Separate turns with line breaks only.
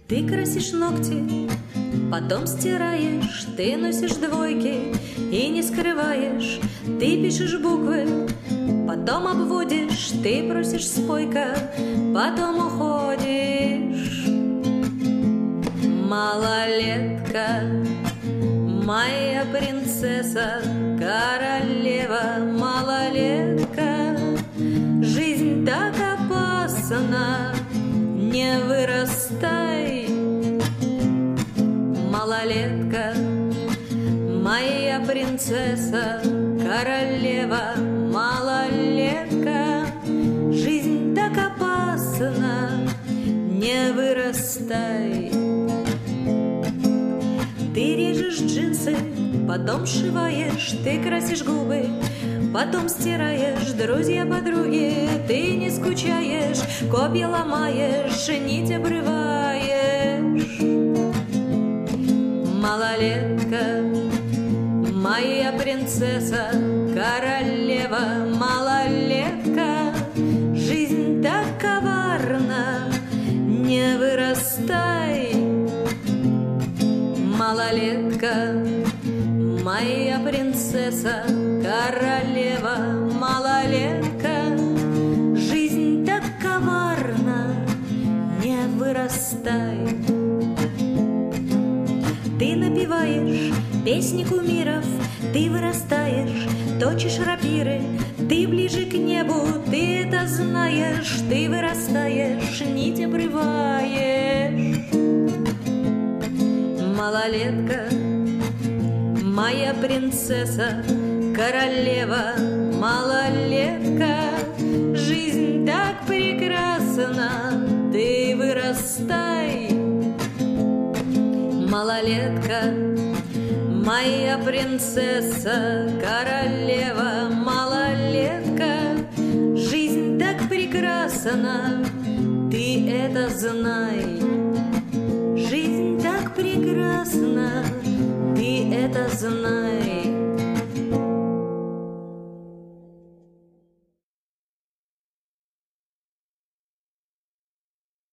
Ты красишь ногти, потом стираешь, ты носишь двойки и не скрываешь. Ты пишешь буквы, потом обводишь, ты просишь спойка, потом уходишь. Малолетка, моя принцесса, королева, малолетка. Жизнь так опасна, не вырастай. Малолетка, моя принцесса, королева, малолетка. Жизнь так опасна, не вырастай. Ты режешь джинсы, потом сшиваешь, ты красишь губы, потом стираешь. Друзья, подруги, ты не скучаешь, копья ломаешь, нить обрываешь. Малолетка, моя принцесса, королева, малолетка. Жизнь так коварна, не вырастай. Малолетка, моя принцесса, королева, малолетка. Жизнь так коварна, не вырастай. Ты напеваешь песни кумиров, ты вырастаешь, точишь рапиры, ты ближе к небу, ты это знаешь, ты вырастаешь, нить обрываешь. Малолетка, моя принцесса, королева, малолетка. Жизнь так прекрасна, ты вырастай. Малолетка, моя принцесса, королева, малолетка. Жизнь так прекрасна, ты это знай. Жизнь так прекрасна, ты это знай.